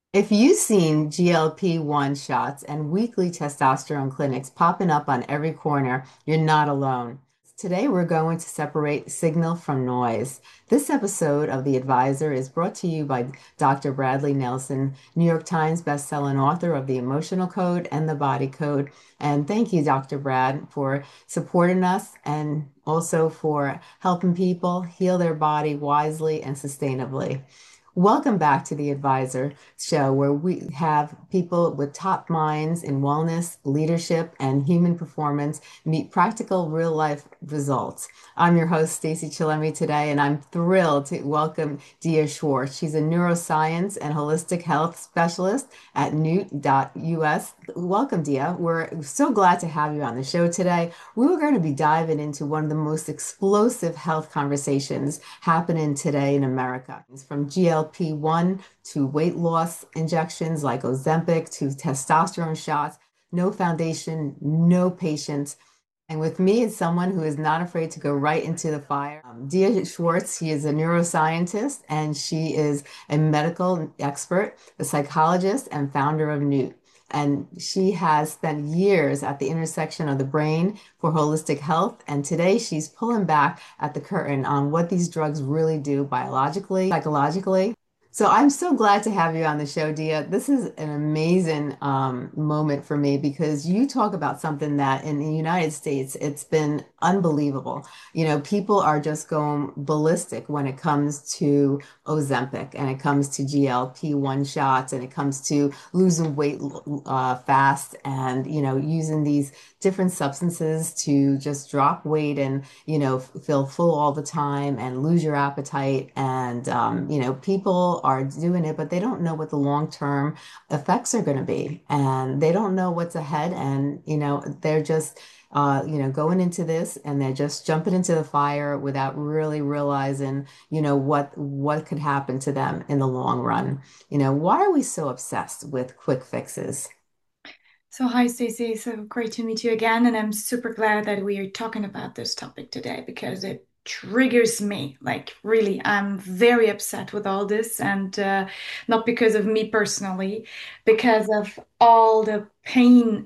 If you've seen GLP-1 shots and weekly testosterone clinics popping up on every corner, you're not alone. Today, we're going to separate signal from noise. This episode of The Advisor is brought to you by Dr. Bradley Nelson, New York Times bestselling author of The Emotional Code and The Body Code. And thank you, Dr. Brad, for supporting us and also for helping people heal their body wisely and sustainably. Welcome back to the Advisor Show, where we have people with top minds in wellness, leadership, and human performance meet practical real life results. I'm your host, Stacey Chillemi, today, and I'm thrilled to welcome Dia Schwartz. She's a neuroscience and holistic health specialist at Newt.us. Welcome, Dia. We're so glad to have you on the show today. We were going to be diving into one of the most explosive health conversations happening today in America. It's from GLP-1 to weight loss injections like Ozempic to testosterone shots, no foundation, no patience. And with me is someone who is not afraid to go right into the fire. Dia Schwartz, she is a neuroscientist and she is a medical expert, a psychologist, and founder of Newt. And she has spent years at the intersection of the brain for holistic health. And today she's pulling back at the curtain on what these drugs really do biologically, psychologically. So I'm so glad to have you on the show, Dia. This is an amazing moment for me because you talk about something that in the United States, it's been unbelievable. You know, people are just going ballistic when it comes to Ozempic and it comes to GLP-1 shots and it comes to losing weight fast and, you know, using these different substances to just drop weight and, you know, feel full all the time and lose your appetite. And, you know, people are doing it, but they don't know what the long-term effects are going to be. And they don't know what's ahead. And, you know, they're just, you know, going into this and they're just jumping into the fire without really realizing, you know, what could happen to them in the long run. You know, why are we so obsessed with quick fixes? So, hi, Stacey. So great to meet you again. And I'm super glad that we are talking about this topic today because it triggers me. Like, really, I'm very upset with all this. And not because of me personally, because of all the pain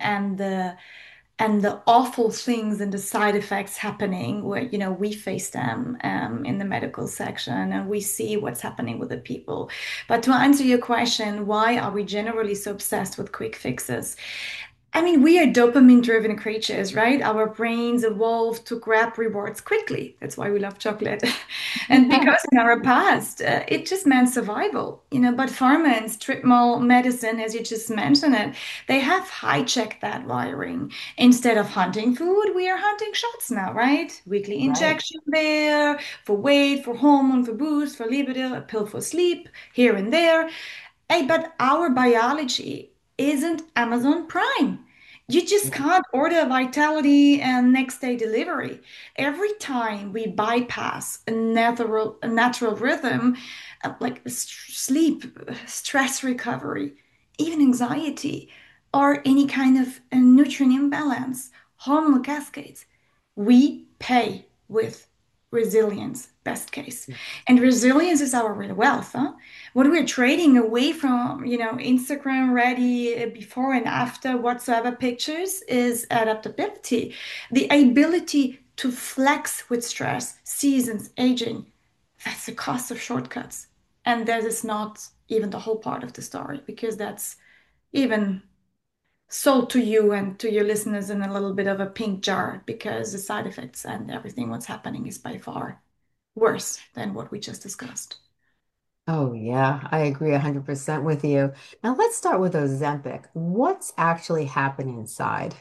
and the awful things and the side effects happening where we face them in the medical section and we see what's happening with the people. But to answer your question, why are we generally so obsessed with quick fixes? I mean, we are dopamine-driven creatures, right? Our brains evolved to grab rewards quickly. That's why we love chocolate. And because in our past, it just meant survival, but pharma and strip mall medicine, as you just mentioned it, they have hijacked that wiring. Instead of hunting food, we are hunting shots now, right? Weekly Right. injection there for weight, for hormone, for boost, for libido, a pill for sleep, here and there. Hey, but our biology isn't Amazon Prime. You just can't order Vitality and next day delivery. Every time we bypass a natural rhythm, like sleep, stress recovery, even anxiety, or any kind of nutrient imbalance, hormonal cascades, we pay with resilience, best case. And resilience is our real wealth, huh? What we're trading away from, Instagram ready before and after whatsoever pictures is adaptability, the ability to flex with stress, seasons, aging. That's the cost of shortcuts. And that is not even the whole part of the story because that's even sold to you and to your listeners in a little bit of a pink jar because the side effects and everything what's happening is by far worse than what we just discussed. Oh, yeah, I agree 100% with you. Now, let's start with Ozempic. What's actually happening inside?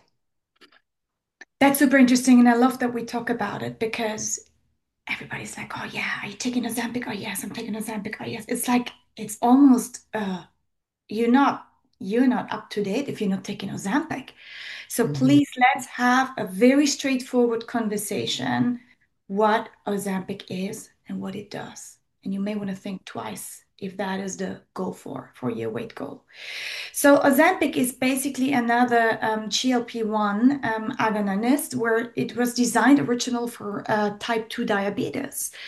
That's super interesting, and I love that we talk about it because everybody's like, "Oh yeah, are you taking Ozempic? Oh yes, I'm taking Ozempic. Oh yes." It's like it's almost you're not you're not up to date if you're not taking Ozempic. So Mhm. please let's have a very straightforward conversation what Ozempic is and what it does. And you may want to think twice if that is the goal for your weight goal. So Ozempic is basically another GLP-1 agonist where it was designed original for type 2 diabetes.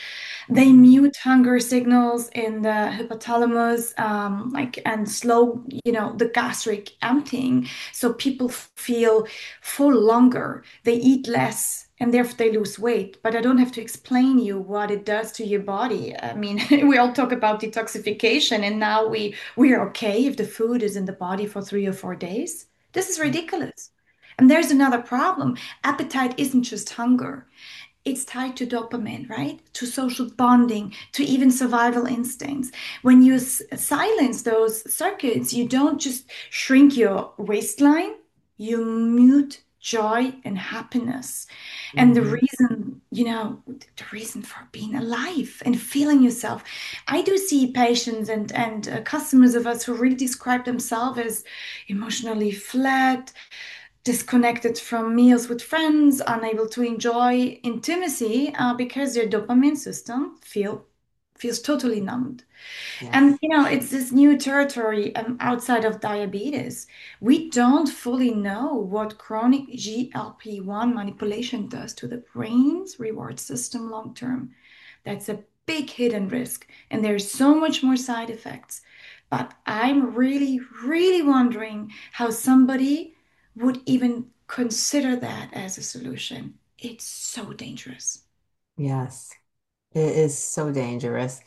They mute hunger signals in the hypothalamus, like and slow, the gastric emptying. So people feel full longer. They eat less, and therefore they lose weight. But I don't have to explain you what it does to your body. I mean, we all talk about detoxification, and now we are okay if the food is in the body for 3 or 4 days. This is ridiculous. And there's another problem. Appetite isn't just hunger. It's tied to dopamine, right? To social bonding, to even survival instincts. When you silence those circuits, you don't just shrink your waistline, you mute joy and happiness. And the Mhm. reason, the reason for being alive and feeling yourself. I do see patients and customers of us who really describe themselves as emotionally flat, disconnected from meals with friends, unable to enjoy intimacy because their dopamine system feels totally numbed. And Yes. it's this new territory outside of diabetes. We don't fully know what chronic GLP-1 manipulation does to the brain's reward system long term. That's a big hidden risk, and there's so much more side effects. But I'm really, really wondering how somebody would even consider that as a solution. It's so dangerous. Yes. It is so dangerous,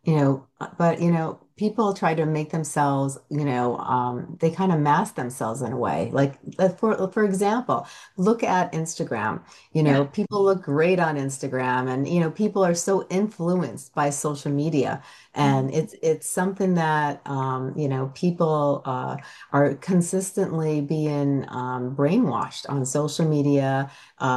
but people try to make themselves, they kind of mask themselves in a way. Like for example, look at Instagram. Yeah. People look great on Instagram and people are so influenced by social media. Mm. And it's something that people are consistently being brainwashed on social media,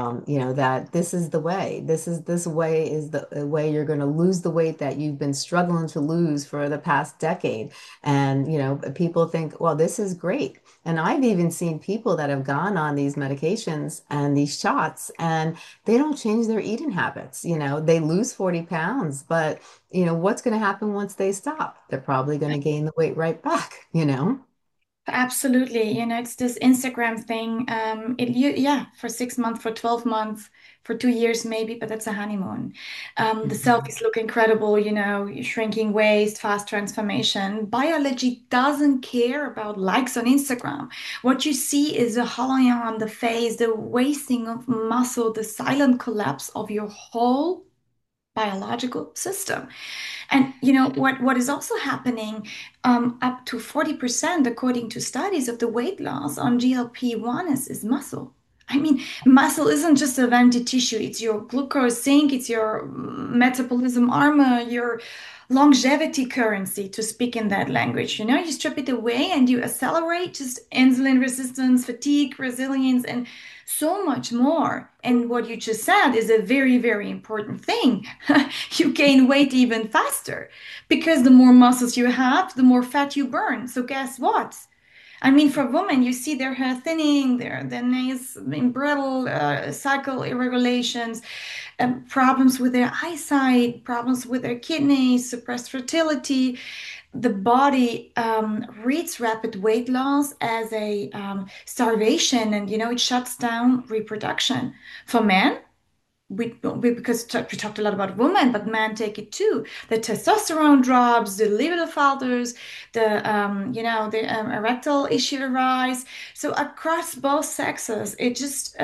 that this is the way. This way is the way you're going to lose the weight that you've been struggling to lose for the past decade. And, people think, well, this is great. And I've even seen people that have gone on these medications and these shots, and they don't change their eating habits. They lose 40 pounds, but, what's going to happen once they stop? They're probably going to gain the weight right back. Absolutely. It's this Instagram thing. Yeah, for 6 months, for 12 months, for 2 years maybe, but that's a honeymoon. The Mhm. selfies look incredible, shrinking waist, fast transformation. Biology doesn't care about likes on Instagram. What you see is a hollowing on the face, the wasting of muscle, the silent collapse of your whole biological system. And what is also happening, up to 40%, according to studies of the weight loss on GLP-1 is muscle. I mean, muscle isn't just a empty tissue. It's your glucose sink, it's your metabolism armor, your longevity currency, to speak in that language. You strip it away and you accelerate just insulin resistance, fatigue, resilience, and so much more. And what you just said is a very, very important thing. You gain weight even faster because the more muscles you have, the more fat you burn. So guess what? I mean, for women, you see their hair thinning, their nails being brittle, cycle irregulations, problems with their eyesight, problems with their kidneys, suppressed fertility. The body reads rapid weight loss as a starvation, and it shuts down reproduction. For men, because we talked a lot about women, but men take it too. The testosterone drops, the libido falters, the erectile issue arise. So across both sexes, it just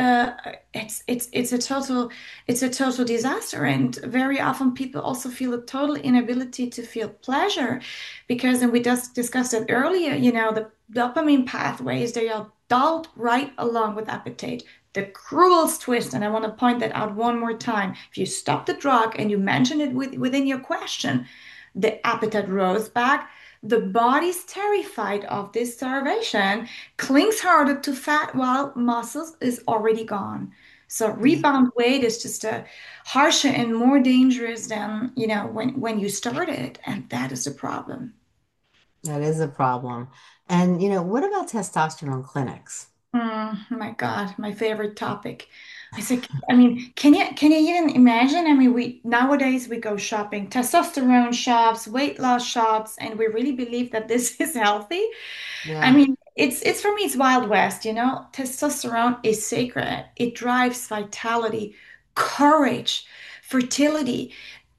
it's a total disaster. And very often people also feel a total inability to feel pleasure because, and we just discussed it earlier, the dopamine pathways, they are dulled right along with appetite. The cruelest twist, and I want to point that out one more time. If you stop the drug and you mention it within your question, the appetite rose back. The body's terrified of this starvation, clings harder to fat while muscles is already gone. So rebound weight is just a harsher and more dangerous than when you started, and that is the problem. That is a problem. And, what about testosterone clinics? My God, my favorite topic. I mean, can you even imagine? I mean, we nowadays we go shopping, testosterone shops, weight loss shots, and we really believe that this is healthy. I Yeah. mean, it's for me, it's Wild West. Testosterone is sacred. It drives vitality, courage, fertility.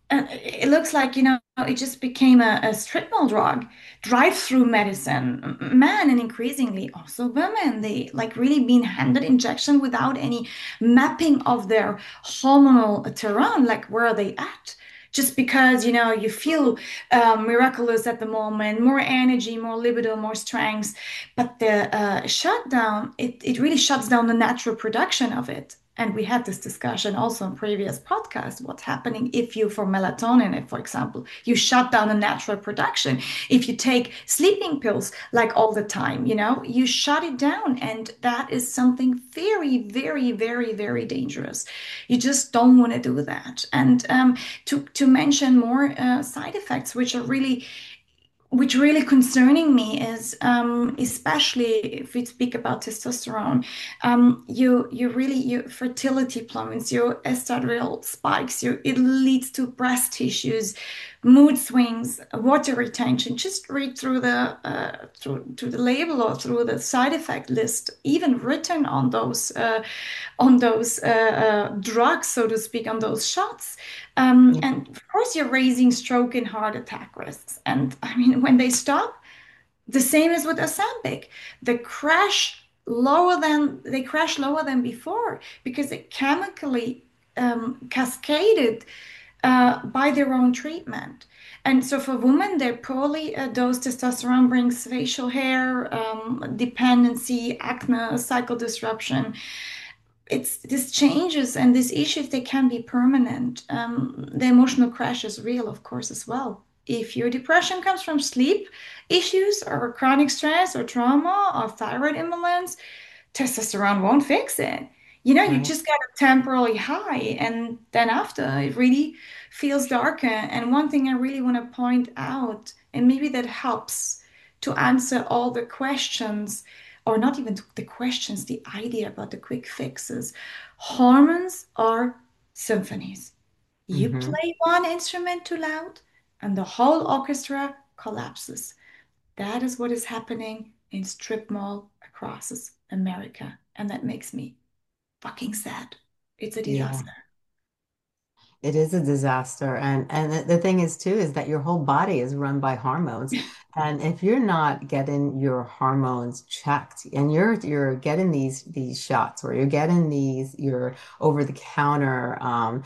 And it looks like, you know, it just became a strip mall drug, drive-through medicine. Men and increasingly also women, they like really been handed injection without any mapping of their hormonal terrain, like where are they at? Just because, you know, you feel miraculous at the moment, more energy, more libido, more strength, but the shutdown, it really shuts down the natural production of it. And we had this discussion also in previous podcasts. What's happening if you, for melatonin, if, for example, you shut down the natural production? If you take sleeping pills like all the time, you know, you shut it down. And that is something very, very, very, very dangerous. You just don't want to do that. And to mention more side effects, which really concerning me is especially if we speak about testosterone, you really your fertility plummets, your estradiol spikes, it leads to breast tissues, mood swings, water retention. Just read through the label or through the side effect list, even written on those drugs, so to speak, on those shots. And of course, you're raising stroke and heart attack risks. And I mean, when they stop, the same as with Ozempic, they crash lower than before because it chemically cascaded by their own treatment. And so for women, their poorly dosed testosterone brings facial hair, dependency, acne, cycle disruption. It's these changes and these issues, they can be permanent. The emotional crash is real, of course, as well. If your depression comes from sleep issues or chronic stress or trauma or thyroid imbalance, testosterone won't fix it. You know, you Right. just get a temporary high, and then after it really feels darker. And one thing I really want to point out, and maybe that helps to answer all the questions, or not even the questions, the idea about the quick fixes. Hormones are symphonies. You Hmm. play one instrument too loud, and the whole orchestra collapses. That is what is happening in strip mall across America. And that makes me fucking sad. It's a Yeah. disaster. It is a disaster. And the thing is too is that your whole body is run by hormones. And if you're not getting your hormones checked and you're getting these shots or you're getting these your over the counter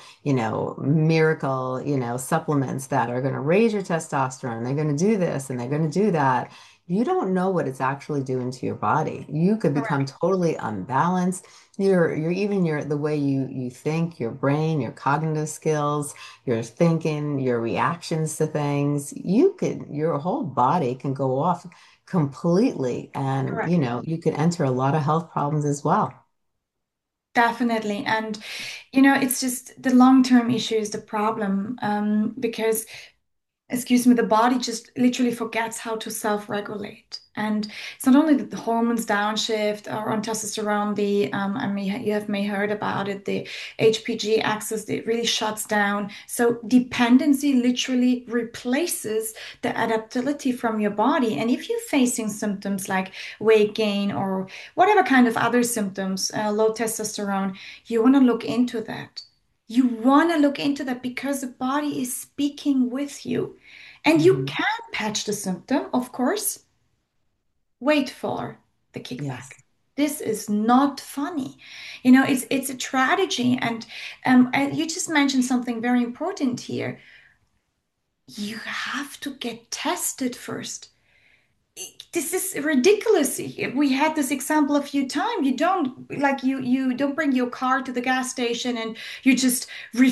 miracle, supplements that are going to raise your testosterone, they're going to do this and they're going to do that. You don't know what it's actually doing to your body. You could become Correct. totally unbalanced. You're even the way you think, your brain, your cognitive skills, your thinking, your reactions to things, your whole body can go off completely and Correct. you could enter a lot of health problems as well. Definitely. And, you know, it's just the long-term issue is the problem because excuse me, the body just literally forgets how to self-regulate. And it's not only that the hormones downshift or on testosterone, I mean, you have may heard about it, the HPG axis, it really shuts down. So dependency literally replaces the adaptability from your body. And if you're facing symptoms like weight gain or whatever kind of other symptoms, low testosterone, you want to look into that. You want to look into that because the body is speaking with you. And you Hmm. can patch the symptom, of course. Wait for the kickback. Yes. This is not funny. You know, it's a tragedy. And you just mentioned something very important here. You have to get tested first. This is ridiculous. We had this example a few times. You don't bring your car to the gas station and you just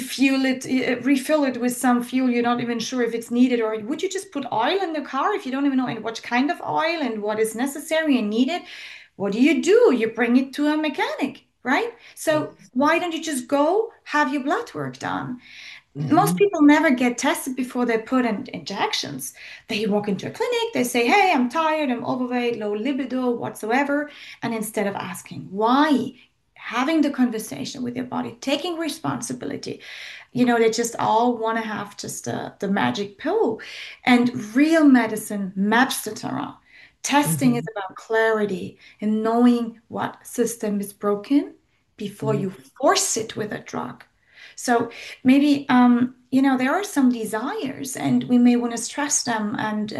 refill it with some fuel you're not even sure if it's needed, or would you just put oil in the car if you don't even know what kind of oil and what is necessary and needed? What do? You bring it to a mechanic, right? So why don't you just go have your blood work done? Most Hmm. people never get tested before they put in injections. They walk into a clinic, they say, "Hey, I'm tired, I'm overweight, low libido, whatsoever." And instead of asking why, having the conversation with your body, taking responsibility, you know, they just all want to have just the magic pill. And real medicine maps the terrain. Testing is Hmm. about clarity and knowing what system is broken before you force it with a drug. So maybe there are some desires, and we may want to stress them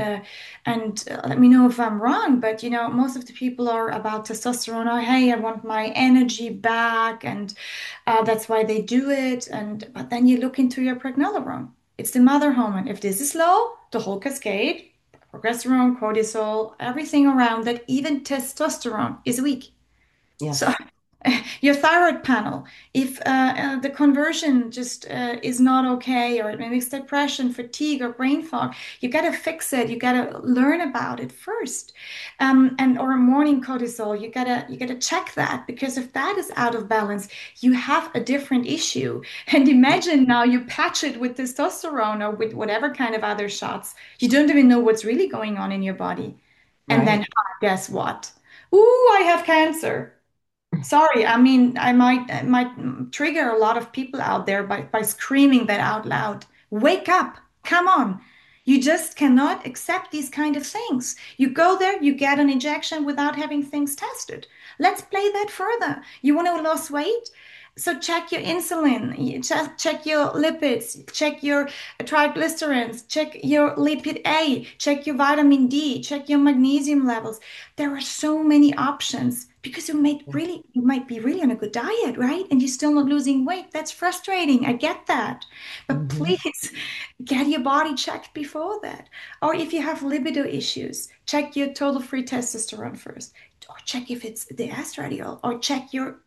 and let me know if I'm wrong. But most of the people are about testosterone. Oh, hey, I want my energy back, and that's why they do it. And but then you look into your pregnenolone. It's the mother hormone. If this is low, the whole cascade, progesterone, cortisol, everything around that, even testosterone is weak. So Yes. your thyroid panel, if the conversion just is not okay, or it makes depression, fatigue, or brain fog, you got to fix it. You got to learn about it first, and or morning cortisol. You gotta check that, because if that is out of balance, you have a different issue. And imagine now you patch it with testosterone or with whatever kind of other shots. You don't even know what's really going on in your body, and then Right. guess what? Ooh, I have cancer. Sorry, I mean, I might trigger a lot of people out there by screaming that out loud. Wake up. Come on. You just cannot accept these kind of things. You go there, you get an injection without having things tested. Let's play that further. You want to lose weight? So check your insulin, check your lipids, check your triglycerides, check your lipid A, check your vitamin D, check your magnesium levels. There are so many options, because you might be really on a good diet, right? And you're still not losing weight. That's frustrating. I get that. But Hmm. please get your body checked before that. Or if you have libido issues, check your total free testosterone first. Or check if it's the estradiol, or check your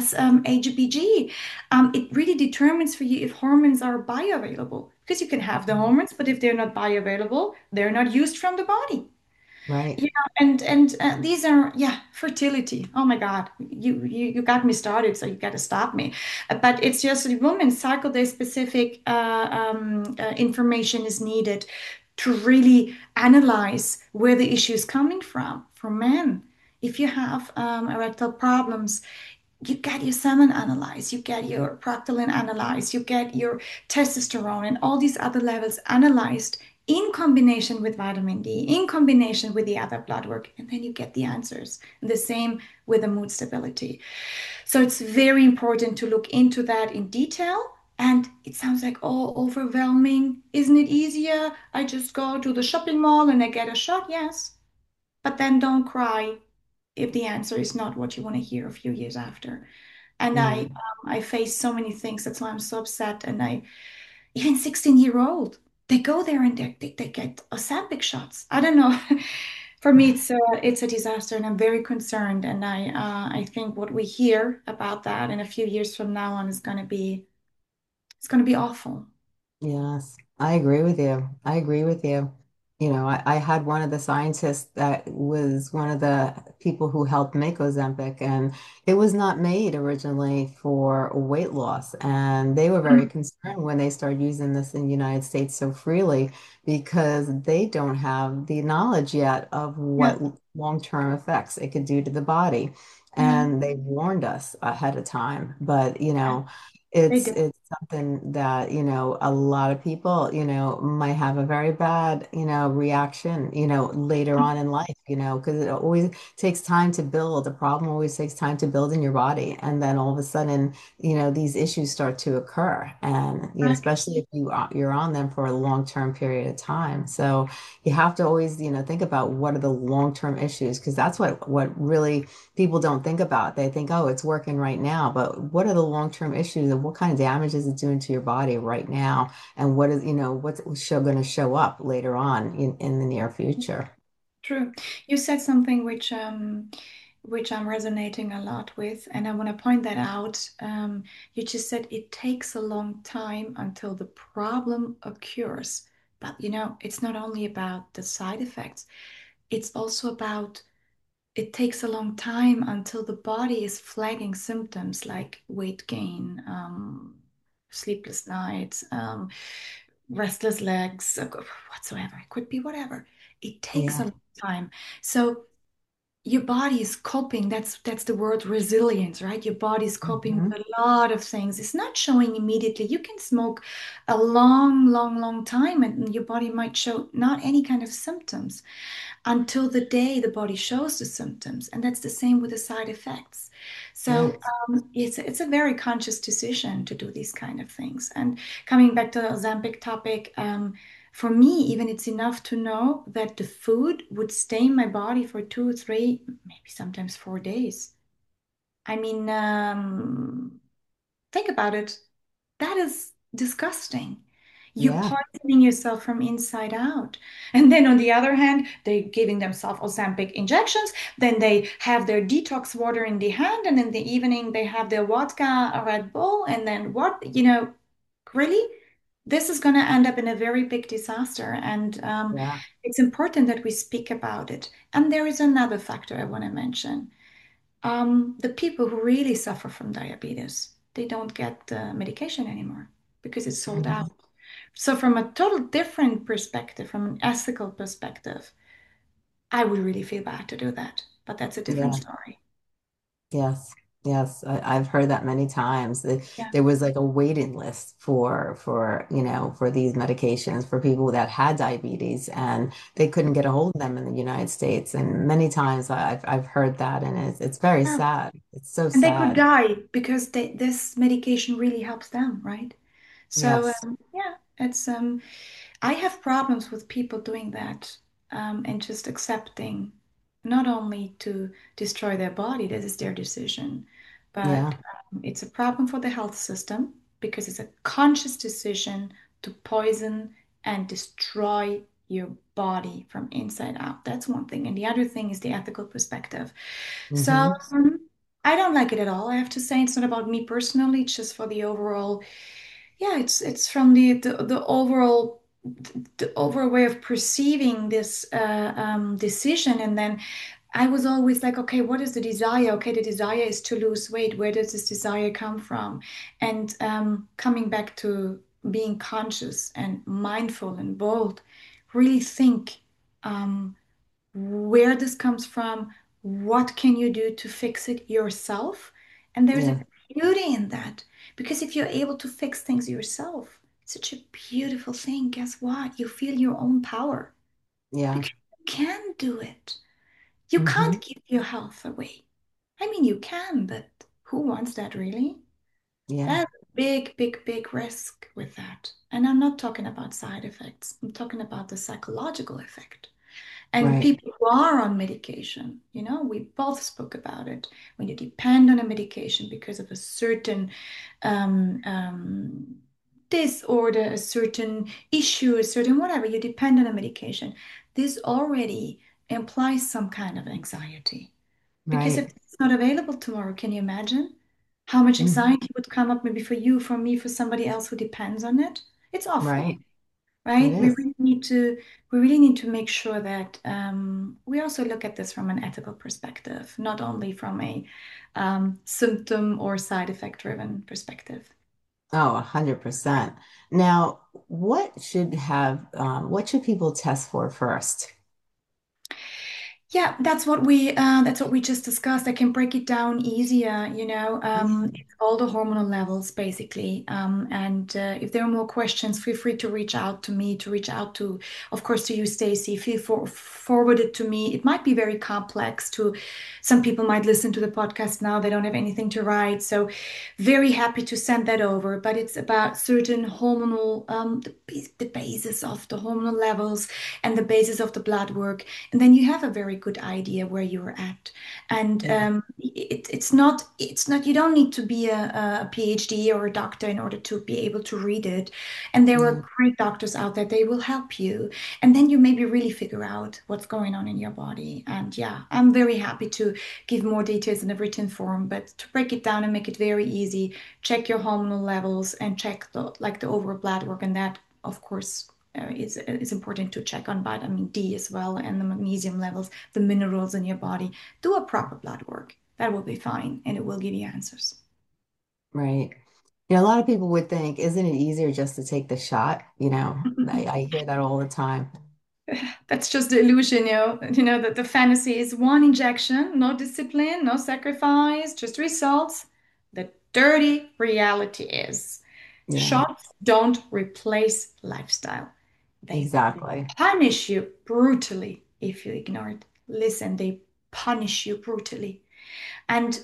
HBG. It really determines for you if hormones are bioavailable, because you can have the hormones, but if they're not bioavailable, they're not used from the body. Right. Yeah, and these are, yeah, fertility. Oh my God, you got me started, so you got to stop me. But it's just a woman's cycle day specific information is needed to really analyze where the issue is coming from. For men, if you have erectile problems, you get your semen analyzed, you get your proctolin analyzed, you get your testosterone and all these other levels analyzed in combination with vitamin D, in combination with the other blood work, and then you get the answers. And the same with the mood stability. So it's very important to look into that in detail. And it sounds like, oh, overwhelming. Isn't it easier? I just go to the shopping mall and I get a shot. Yes. But then don't cry if the answer is not what you want to hear a few years after. And Mm. I face so many things. That's why I'm so upset. And I even 16-year-old, they go there and they get Ozempic shots. I don't know. For me, it's a disaster, and I'm very concerned. And I think what we hear about that in a few years from now on is going to be awful. Yes, I agree with you. I agree with you. I had one of the scientists that was one of the people who helped make Ozempic, and it was not made originally for weight loss. And they were very Mm. concerned when they started using this in the United States so freely because they don't have the knowledge yet of Yeah, what long-term effects it could do to the body. yeah, And they warned us ahead of time. But, yeah. They it's do. it's something that, a lot of people, might have a very bad, reaction, later on in life, because it always takes time to build. The problem always takes time to build in your body. And then all of a sudden, these issues start to occur. And, Correct. especially if you're on them for a long-term period of time. So you have to always, think about what are the long-term issues, because that's what really people don't think about. They think, oh, it's working right now, but what are the long-term issues and what kind of damage is it doing to your body right now? And what's going to show up later on in the near future? True. You said something which I'm resonating a lot with, and I want to point that out. You just said it takes a long time until the problem occurs. But it's not only about the side effects, it's also about it takes a long time until the body is flagging symptoms like weight gain, sleepless nights, restless legs, whatsoever. It could be whatever. It takes a Yeah. long time. So your body is coping. That's the word resilience, right? Your body is coping Hmm. with a lot of things. It's not showing immediately. You can smoke a long, long, long time and your body might show not any kind of symptoms until the day the body shows the symptoms. And that's the same with the side effects. So Yes. it's a very conscious decision to do these kind of things. And coming back to the Ozempic topic, for me, even it's enough to know that the food would stay in my body for 2 or 3, maybe sometimes 4 days. I mean, think about it. That is disgusting. You're Yeah. poisoning yourself from inside out. And then on the other hand, they're giving themselves Ozempic injections. Then they have their detox water in the hand. And in the evening, they have their vodka, a Red Bull. And then what? Really? This is going to end up in a very big disaster. And Yeah. it's important that we speak about it. And there is another factor I want to mention. The people who really suffer from diabetes, they don't get the medication anymore because it's sold out. Mhm. So, from a total different perspective, from an ethical perspective, I would really feel bad to do that. But that's a different Yeah. story. Yes, yes, I've heard that many times. Yeah. There was like a waiting list for these medications for people that had diabetes, and they couldn't get a hold of them in the United States. And many times I've heard that, and it's very Yeah. sad. It's so And they could sad. die because this medication really helps them, right? So, Yes, yeah, I have problems with people doing that and just accepting not only to destroy their body, that is their decision, but yeah, it's a problem for the health system because it's a conscious decision to poison and destroy your body from inside out. That's one thing. And the other thing is the ethical perspective. So hmm, I don't like it at all. I have to say it's not about me personally, it's just for the overall, yeah, it's from the overall way of perceiving this decision. And then I was always like, okay, what is the desire? Okay, the desire is to lose weight. Where does this desire come from? And coming back to being conscious and mindful and bold, really think where this comes from, what can you do to fix it yourself? And there's a yeah, beauty in that because if you're able to fix things yourself, it's such a beautiful thing. Guess what? You feel your own power yeah, because you can do it. You hmm, can't give your health away. I mean, you can, but who wants that really? yeah, That's a big, big, big risk with that. And I'm not talking about side effects. I'm talking about the psychological effect. And right, people who are on medication, we both spoke about it. When you depend on a medication because of a certain um, um, disorder, a certain issue, a certain whatever, you depend on a medication. This already implies some kind of anxiety. Because if right, it's not available tomorrow, can you imagine how much hmm, anxiety would come up maybe for you, for me, for somebody else who depends on it? It's awful, right. It right? We is. really need to we really need to make sure that we also look at this from an ethical perspective, not only from a symptom or side effect driven perspective. Oh, 100%. Now, what should people test for first? Yeah, that's what we just discussed. I can break it down easier, it's all the hormonal levels basically. And if there are more questions, feel free to reach out to me, to reach out to, of course, to you, Stacy. Forward it to me. It might be very complex to some people might listen to the podcast now, they don't have anything to write. So very happy to send that over. But it's about certain hormonal, the basis of the hormonal levels and the basis of the blood work, and then you have a very good idea where you're at. And Yeah. it's not you don't need to be a PhD or a doctor in order to be able to read it. And there are Yeah. great doctors out there, they will help you. And then you maybe really figure out what's going on in your body. And yeah, I'm very happy to give more details in a written form, but to break it down and make it very easy, check your hormonal levels and check the overall blood work, and that of course it's important to check on vitamin D as well and the magnesium levels, the minerals in your body. Do a proper blood work. That will be fine and it will give you answers. Right. A lot of people would think, isn't it easier just to take the shot? I hear that all the time. That's just the illusion, that the fantasy is one injection, no discipline, no sacrifice, just results. The dirty reality is Yeah, shots don't replace lifestyle. They exactly. punish you brutally if you ignore it. Listen, they punish you brutally. And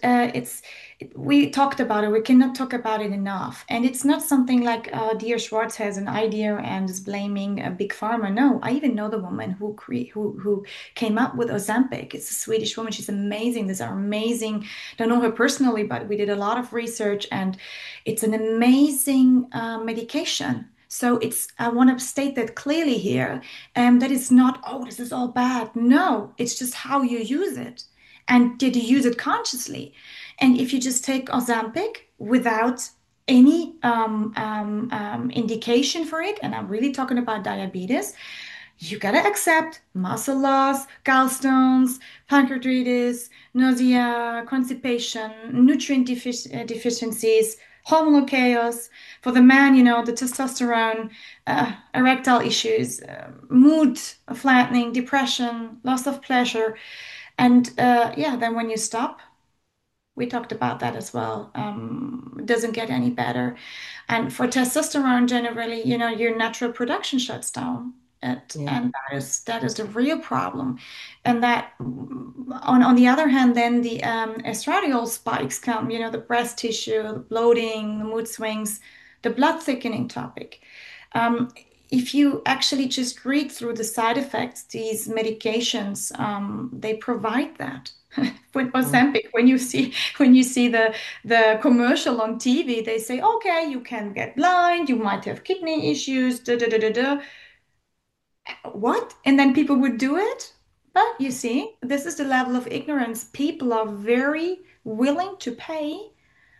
we talked about it. We cannot talk about it enough. And it's not something like dear Schwartz has an idea and is blaming a big pharma. No, I even know the woman who came up with Ozempic. It's a Swedish woman. She's amazing. These are amazing. Don't know her personally, but we did a lot of research, and it's an amazing medication. So I want to state that clearly here, that it's not, oh, this is all bad. No, it's just how you use it. And did you use it consciously? And if you just take Ozempic without any indication for it, and I'm really talking about diabetes, you gotta accept muscle loss, gallstones, pancreatitis, nausea, constipation, deficiencies, hormonal chaos. For the man, the testosterone, erectile issues, mood flattening, depression, loss of pleasure. And yeah, then when you stop, we talked about that as well. It doesn't get any better. And for testosterone, generally, your natural production shuts down. Yeah. And that is the real problem. And that, on the other hand, then the estradiol spikes come, the breast tissue, the bloating, the mood swings, the blood thickening topic. Um, if you actually just read through the side effects, these medications, they provide that. With Mm. Ozempic, when you see the commercial on TV, they say, okay, you can get blind, you might have kidney issues, da da da da da. What? And then people would do it? But you see, this is the level of ignorance. People are very willing to pay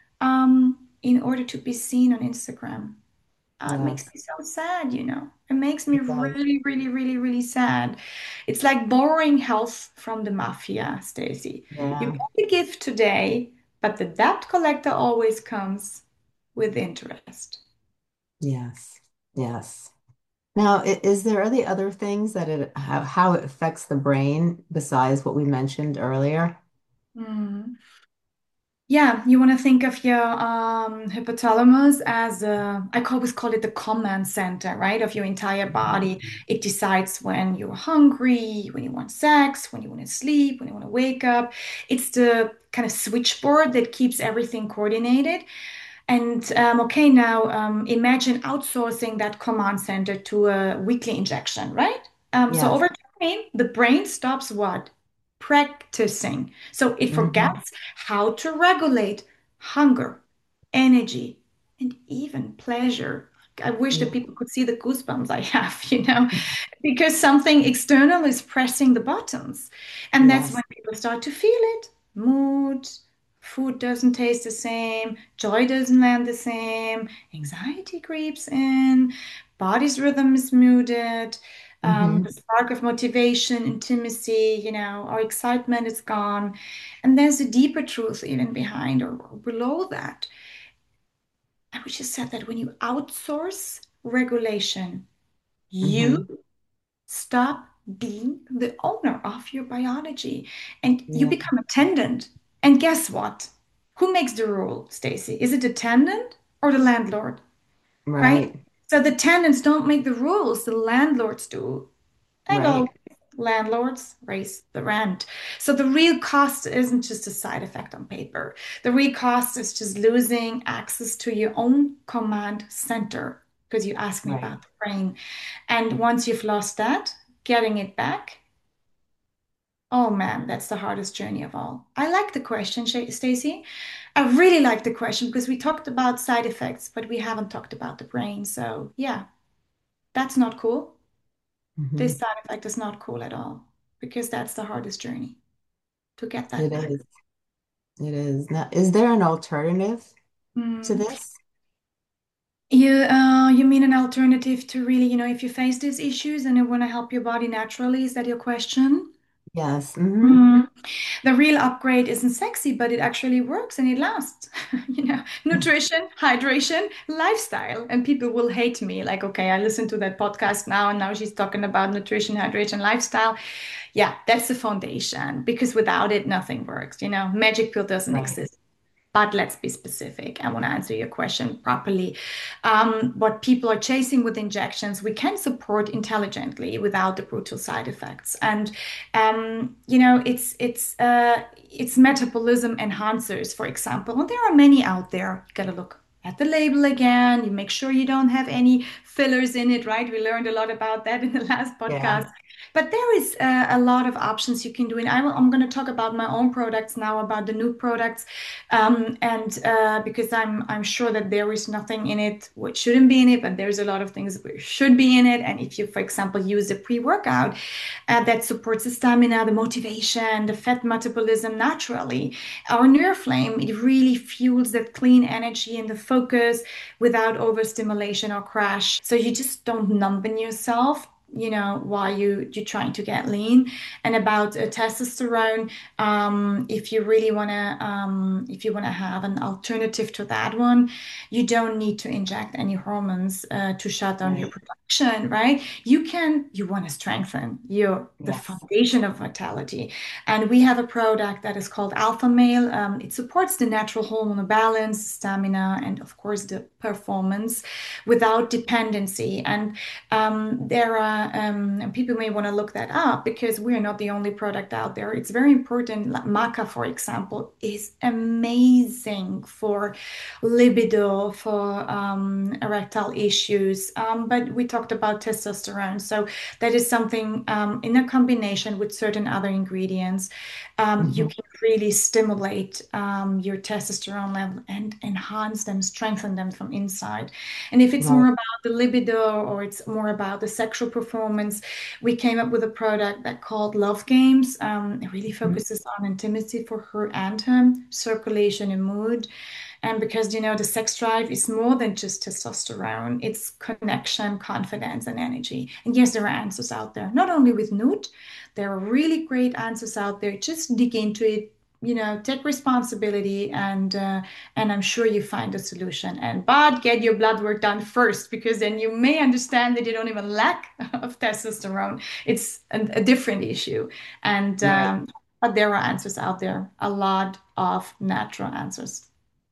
in order to be seen on Instagram. It makes Yes, me so sad. It makes me it does. really, really, really, really sad. It's like borrowing health from the mafia, Stacy. You Yeah. get the gift today, but the debt collector always comes with interest. Yes. Yes. Now, is there any other things that how it affects the brain besides what we mentioned earlier? Hmm. Yeah, you want to think of your hypothalamus as I always call it the command center, right, of your entire Mhm. body. It decides when you're hungry, when you want sex, when you want to sleep, when you want to wake up. It's the kind of switchboard that keeps everything coordinated. And okay, now imagine outsourcing that command center to a weekly injection, right? So Yes. over time, the brain stops what? Practicing. So it Hmm. forgets how to regulate hunger, energy, and even pleasure. I wish that Yeah. people could see the goosebumps I have, because something external is pressing the buttons. And that's Yes. when people start to feel it. Mood, food doesn't taste the same, joy doesn't land the same, anxiety creeps in, body's rhythm is muted, Hmm. the spark of motivation, intimacy, our excitement is gone. And there's a deeper truth even behind or below that. I would just said that when you outsource regulation, you Hmm. stop being the owner of your biology and you Yeah. become a tenant. And guess what? Who makes the rule, Stacy? Is it the tenant or the landlord? Right? Right. So the tenants don't make the rules, the landlords do. And all Right. landlords raise the rent. So the real cost isn't just a side effect on paper. The real cost is just losing access to your own command center because you asked me Right. about the brain. And once you've lost that, getting it back, oh man, that's the hardest journey of all. I like the question, Stacey. I really like the question because we talked about side effects, but we haven't talked about the brain. So yeah, that's not cool. This Hmm. side effect is not cool at all because that's the hardest journey to get that It back. is. It is. Now, is there an alternative to Mm. this? You mean an alternative to really, if you face these issues and you want to help your body naturally, is that your question? Yes. Hmm. Mhm. The real upgrade isn't sexy, but it actually works and it lasts. Nutrition, hydration, lifestyle. And people will hate me. Like, okay, I listened to that podcast now, and now she's talking about nutrition, hydration, lifestyle. Yeah, that's the foundation because without it, nothing works. Magic pill doesn't Right. exist. But let's be specific. I want to answer your question properly. What people are chasing with injections, we can support intelligently without the brutal side effects. And it's metabolism enhancers, for example. And there are many out there. You got to look at the label again. You make sure you don't have any fillers in it, right? We learned a lot about that in the last Yeah. podcast. But there is a lot of options you can do. And I'm going to talk about my own products now, about the new products, and because I'm sure that there is nothing in it which shouldn't be in it, but there's a lot of things which should be in it. And if you, for example, use a pre-workout that supports the stamina, the motivation, the fat metabolism naturally, our NeuroFlame, it really fuels that clean energy and the focus without overstimulation or crash. So you just don't numb yourself. While you're trying to get lean. And about testosterone, if you want to have an alternative to that one, you don't need to inject any hormones to shut down your Right. production, right? You want to strengthen the Yes. foundation of vitality. And we have a product that is called Alpha Male. It supports the natural hormonal balance, stamina, and of course the performance without dependency. And and people may want to look that up because we're not the only product out there. It's very important. Like Maca, for example, is amazing for libido, for erectile issues. But we talked about testosterone. So that is something in a combination with certain other ingredients, you Hmm. can really stimulate your testosterone level and enhance them, strengthen them from inside. And if it's Right. more about the libido or it's more about the sexual performance, we came up with a product that called Love Games. It really Mhm. focuses on intimacy for her and him, circulation and mood. And because, the sex drive is more than just testosterone, it's connection, confidence, and energy. And yes, there are answers out there, not only with nude, there are really great answers out there. Just dig into it, take responsibility, and I'm sure you find a solution. But get your blood work done first, because then you may understand that you don't even lack of testosterone. It's a different issue. And Right. but there are answers out there, a lot of natural answers.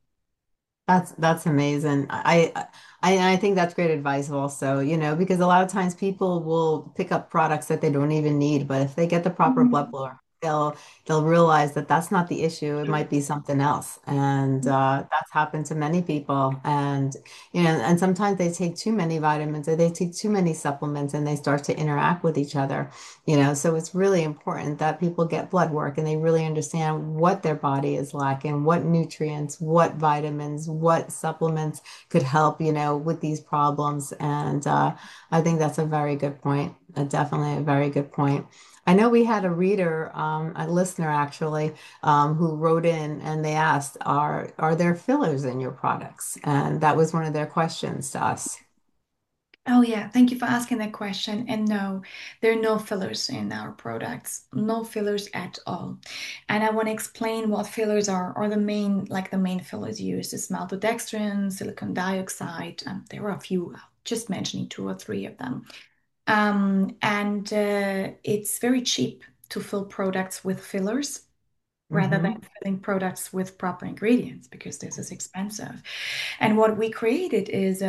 That's amazing. I think that's great advice also, because a lot of times people will pick up products that they don't even need, but if they get the proper blood Mhm. flow, they'll realize that that's not the issue. It might be something else. And that's happened to many people. And and sometimes they take too many vitamins or they take too many supplements and they start to interact with each other. So it's really important that people get blood work and they really understand what their body is lacking, what nutrients, what vitamins, what supplements could help, with these problems. And I think that's a very good point. Definitely a very good point. I know we had a reader, a listener actually, who wrote in and they asked, are there fillers in your products? And that was one of their questions to us. Oh, yeah. Thank you for asking that question. And no, there are no fillers in our products, no fillers at all. And I want to explain what fillers are, or the main fillers used is maltodextrin, silicon dioxide. There are a few, just mentioning two or three of them. And it's very cheap to fill products with fillers rather than Hmm. filling products with proper ingredients because this is expensive. And what we created is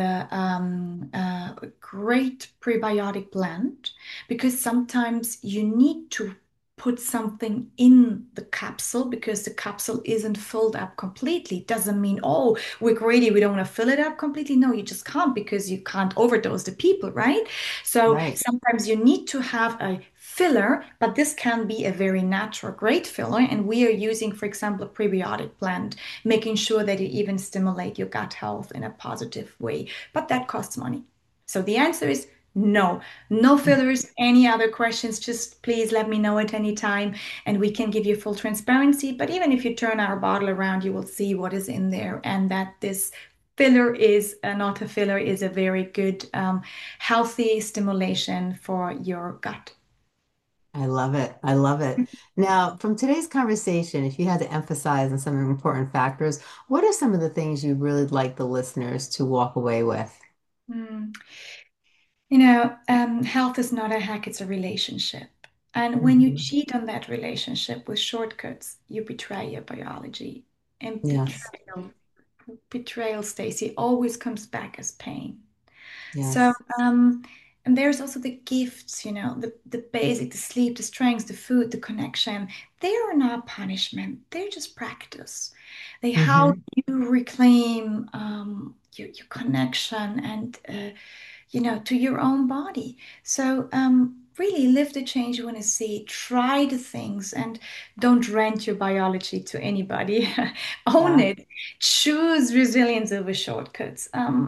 a great prebiotic blend because sometimes you need to put something in the capsule because the capsule isn't filled up completely. Doesn't mean, oh, we're greedy, we don't want to fill it up completely. No, you just can't because you can't overdose the people, right? So Right. sometimes you need to have a filler, but this can be a very natural, great filler. And we are using, for example, a prebiotic blend, making sure that you even stimulate your gut health in a positive way. But that costs money. So the answer is no, no fillers. Any other questions, just please let me know at any time and we can give you full transparency. But even if you turn our bottle around, you will see what is in there and that this filler is not a filler, is a very good, healthy stimulation for your gut. I love it. I love it. Now, from today's conversation, if you had to emphasize on some important factors, what are some of the things you'd really like the listeners to walk away with? Mm. Health is not a hack, it's a relationship. And when you Mhm. cheat on that relationship with shortcuts, you betray your biology. And Yes. betrayal, Stacy, always comes back as pain. So, Yes. and there's also the gifts, the basic, the sleep, the strength, the food, the connection. They are not punishment. They're just practice. They how Hmm. you reclaim your connection and to your own body. So, really live the change you want to see. Try the things and don't rent your biology to anybody. Own Yeah. it. Choose resilience over shortcuts.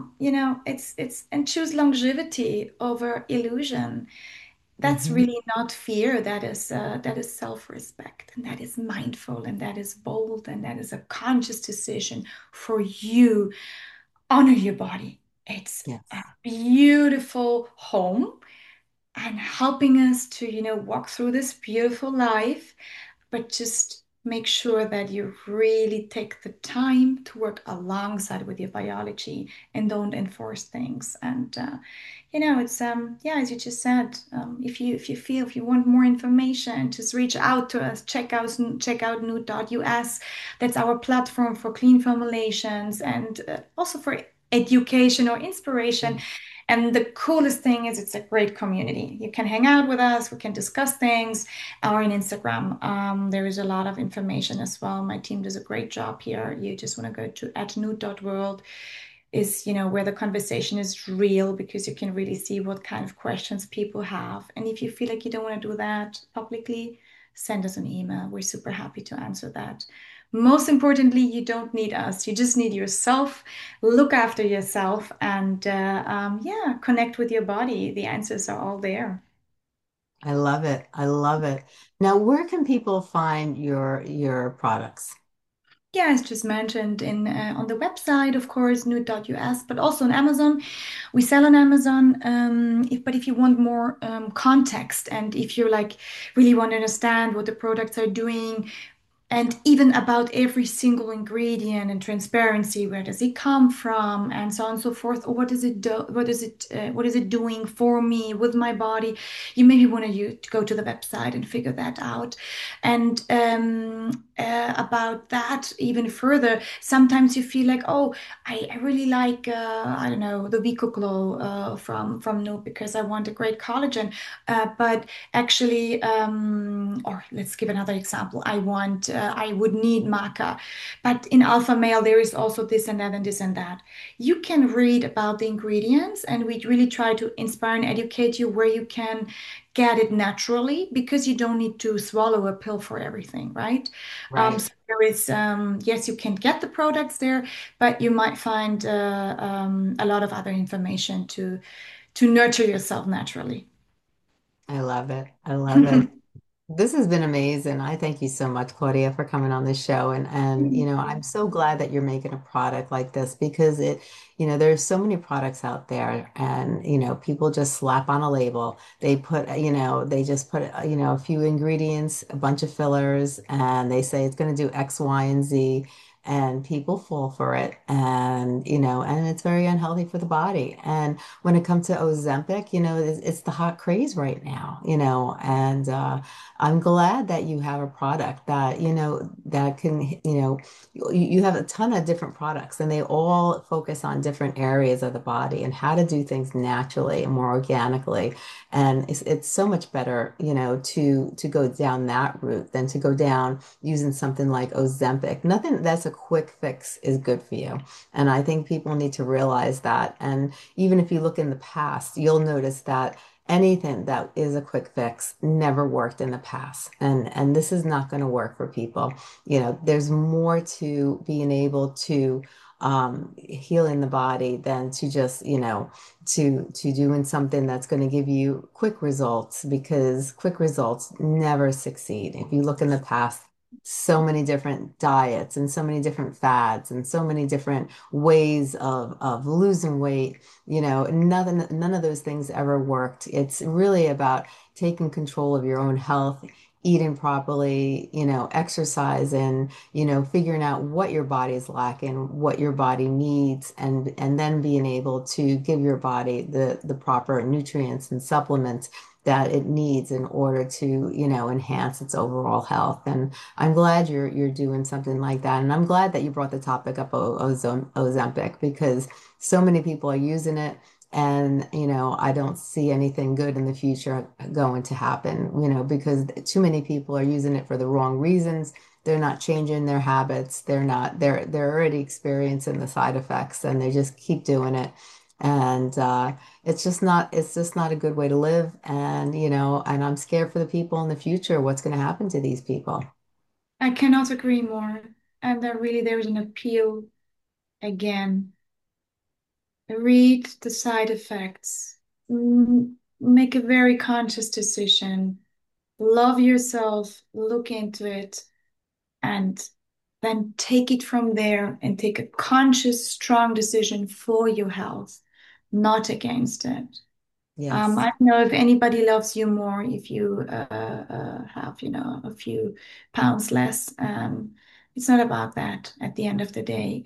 It's and choose longevity over illusion. That's Hmm. really not fear. That is self-respect, and that is mindful, and that is bold, and that is a conscious decision for you. Honor your body. It's a Yes. beautiful home and helping us to, walk through this beautiful life, but just make sure that you really take the time to work alongside with your biology and don't enforce things. And it's yeah, as you just said, if you want more information, just reach out to us. Check out Nude.us. That's our platform for clean formulations and also for education or inspiration. And the coolest thing is it's a great community. You can hang out with us, we can discuss things, or in Instagram. There is a lot of information as well. My team does a great job here. You just want to go to @nude.world is, where the conversation is real because you can really see what kind of questions people have. And if you feel like you don't want to do that publicly, send us an email. We're super happy to answer that. Most importantly, you don't need us. You just need yourself. Look after yourself and yeah, connect with your body. The answers are all there. I love it. I love it. Now, where can people find your products? Yeah, as just mentioned in on the website, of course, nude.us, but also on Amazon. We sell on Amazon. But if you want more context and if you're like really want to understand what the products are doing, and even about every single ingredient and transparency, where does it come from, and so on and so forth, or what does it do, what is it doing for me with my body, you maybe want to go to the website and figure that out. And about that even further, sometimes you feel like, oh, I really like I don't know, the Vico Glow from Nude because I want a great collagen, but actually, or let's give another example. I would need maca, but in alpha male, there is also this and that and this and that. You can read about the ingredients, and we really try to inspire and educate you where you can get it naturally because you don't need to swallow a pill for everything, right? Right. So there is, yes, you can get the products there, but you might find a lot of other information to nurture yourself naturally. I love it. I love it. This has been amazing. I thank you so much, Claudia, for coming on this show. And I'm so glad that you're making a product like this because there's so many products out there and people just slap on a label. They put, they just put, a few ingredients, a bunch of fillers, and they say it's going to do X, Y, and Z. And people fall for it. And it's very unhealthy for the body. And when it comes to Ozempic, it's the hot craze right now, and I'm glad that you have a product that, that can, you have a ton of different products and they all focus on different areas of the body and how to do things naturally and more organically. And it's so much better, to go down that route than to go down using something like Ozempic. Nothing that's a quick fix is good for you. And I think people need to realize that. And even if you look in the past, you'll notice that anything that is a quick fix never worked in the past, and this is not going to work for people. There's more to being able to heal in the body than to just to doing something that's going to give you quick results, because quick results never succeed. If you look in the past, so many different diets and so many different fads and so many different ways of losing weight. None of those things ever worked. It's really about taking control of your own health, eating properly, exercising, figuring out what your body is lacking, what your body needs, and then being able to give your body the proper nutrients and supplements that it needs in order to, enhance its overall health. And I'm glad you're doing something like that. And I'm glad that you brought the topic up of Ozempic because so many people are using it. And, I don't see anything good in the future going to happen, because too many people are using it for the wrong reasons. They're not changing their habits. They're already experiencing the side effects and they just keep doing it. And it's just not a good way to live. And, and I'm scared for the people in the future, what's going to happen to these people. I cannot agree more. And that really there's an appeal again. Read the side effects. Make a very conscious decision. Love yourself, look into it, and then take it from there and take a conscious, strong decision for your health, not against it. I Yes. don't know if anybody loves you more if you have, a few pounds less. It's not about that at the end of the day.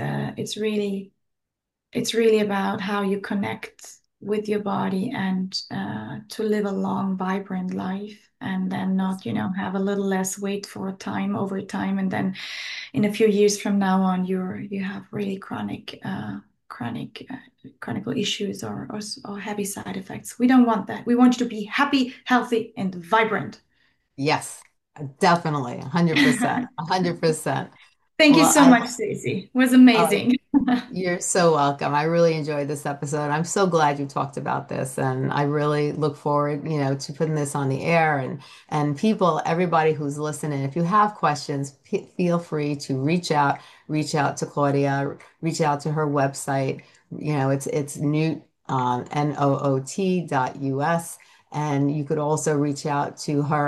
It's really about how you connect with your body and to live a long, vibrant life and then not, have a little less weight for a time over time. And then in a few years from now on, you have really chronic, chronic issues or heavy side effects. We don't want that. We want you to be happy, healthy, and vibrant. Yes, definitely. 100%. 100%. Thank you Well, so much, Stacey. It was amazing. you're so welcome. I really enjoyed this episode. I'm so glad you talked about this, and I really look forward, to putting this on the air. And people, everybody who's listening, if you have questions, feel free to reach out to Claudia, reach out to her website. It's Noot.us. And you could also reach out to her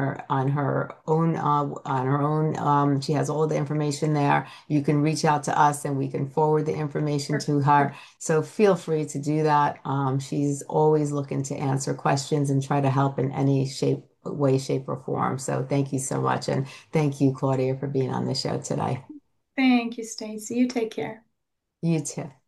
on her own. She has all the information there. You can reach out to us and we can forward the information to her. So feel free to do that. She's always looking to answer questions and try to help in any way, shape, or form. So thank you so much. And thank you, Claudia, for being on the show today. Thank you, Stacey. You take care. You too.